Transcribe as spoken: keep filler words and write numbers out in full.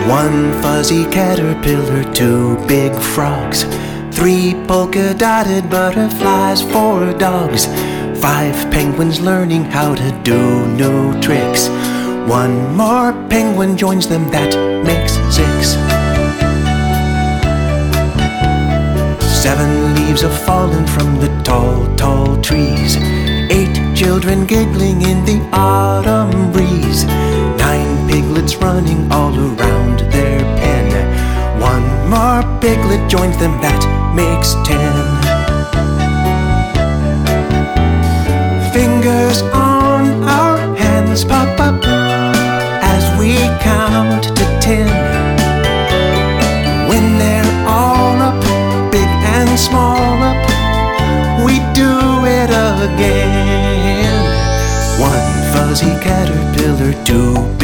One fuzzy caterpillar, two big frogs, three polka-dotted butterflies, four dogs, five penguins learning how to do new tricks. One more penguin joins them, that makes six. Seven leaves have fallen from the tall, tall trees. Eight children giggling in the autumn breeze. Nine piglets running all around their pen. One more piglet joins them, that makes ten. Fingers on our hands pop up as we count to ten. When they're all up, big and small up, we do it again. One fuzzy caterpillar, two